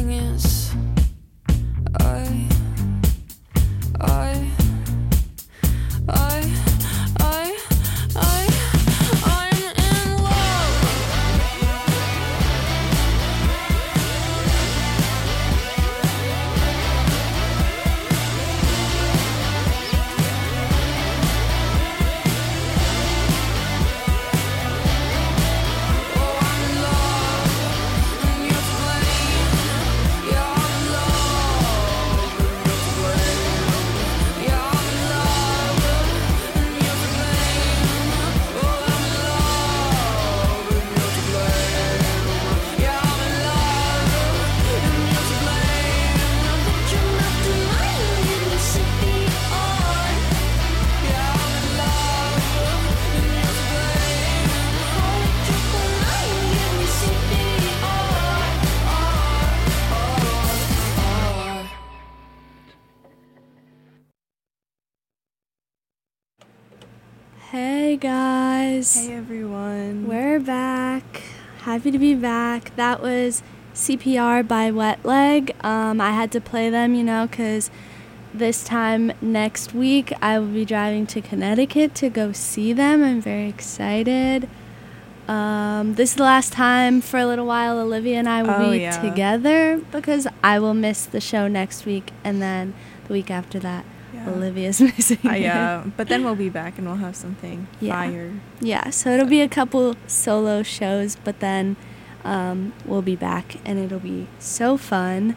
thing is, I I'm in love. Oh, I'm in love, and you're to blame. Yeah, I'm in love, and you're to blame. Yeah, I'm in love, and you're to blame. Oh, I'm in love, and you're to blame. Yeah, I'm in love, and you're to blame. But you're not denying you should be on. Yeah, I'm in love, and you're to blame. Oh, you're denying you should be on. Hey guys, Hey everyone. we're back. Happy to be back. That was CPR by Wet Leg. I had to play them, because this time next week I will be driving to Connecticut to go see them. I'm very excited. This is the last time for a little while Olivia and I will be together because I will miss the show next week, and then the week after that Olivia's missing it. But then we'll be back and we'll have something fire. Yeah, so it'll be a couple solo shows, but then we'll be back and it'll be so fun.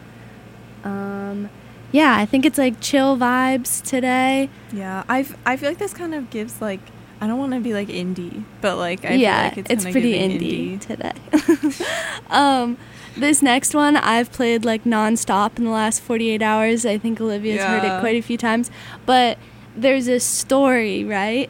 I think it's like chill vibes today. Yeah, I feel like this kind of gives like, I don't want to be like indie, but like I feel like it's pretty indie today. This next one I've played like non-stop in the last 48 hours. I think Olivia's heard it quite a few times. But there's a story, right?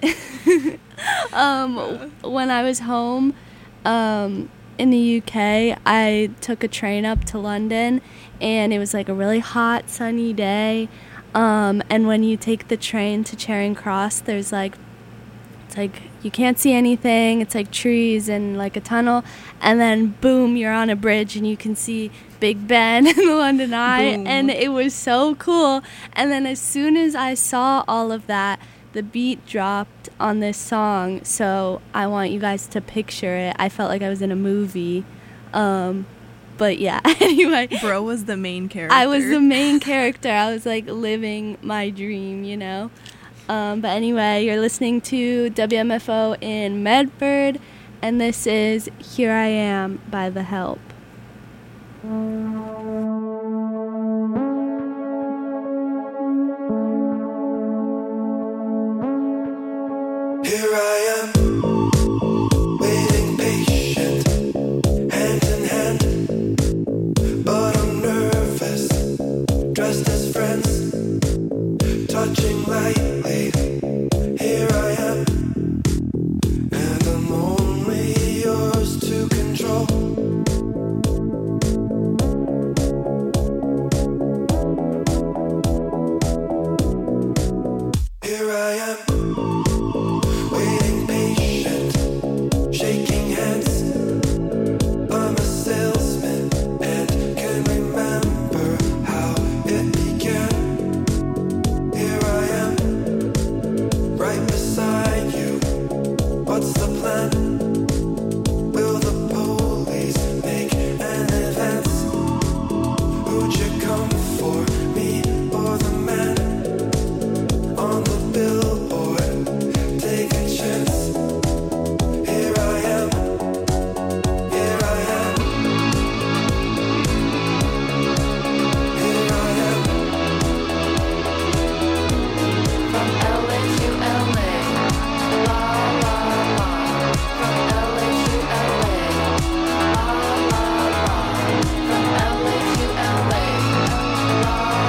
When I was home in the UK, I took a train up to London, and it was like a really hot, sunny day. And when you take the train to Charing Cross, there's like, it's like you can't see anything. It's like trees and like a tunnel, and then boom, you're on a bridge and you can see Big Ben and the London Eye. Boom. And it was so cool. And then as soon as I saw all of that, the beat dropped on this song, so I want you guys to picture it. I felt like I was in a movie. But yeah, anyway. Bro was the main character. I was the main character. I was like living my dream, But anyway, you're listening to WMFO in Medford, and this is Here I Am by The Help. Here I am, waiting patient, hand in hand, but I'm nervous, dressed as friends, touching lightly. Here I am, and I'm only yours to control. Here I am, waiting patient, shaking hands. I'm a salesman and can remember how it began. Here I am, right beside you. What's the plan? Will the police make an advance? Who'd you come for, me or the man on the billboard? Take a chance. Here I am, here I am, here I am. From LA to LA, la la la. From LA to LA, la la la. From LA to LA, la la la.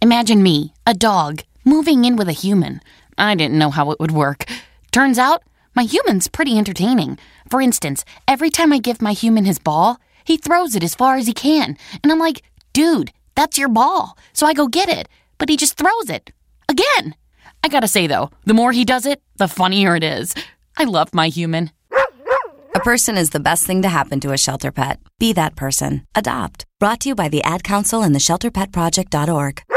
Imagine me, a dog, moving in with a human. I didn't know how it would work. Turns out, my human's pretty entertaining. For instance, every time I give my human his ball, he throws it as far as he can. And I'm like, dude, that's your ball. So I go get it. But he just throws it. Again. I gotta say, though, the more he does it, the funnier it is. I love my human. A person is the best thing to happen to a shelter pet. Be that person. Adopt. Brought to you by the Ad Council and the ShelterPetProject.org.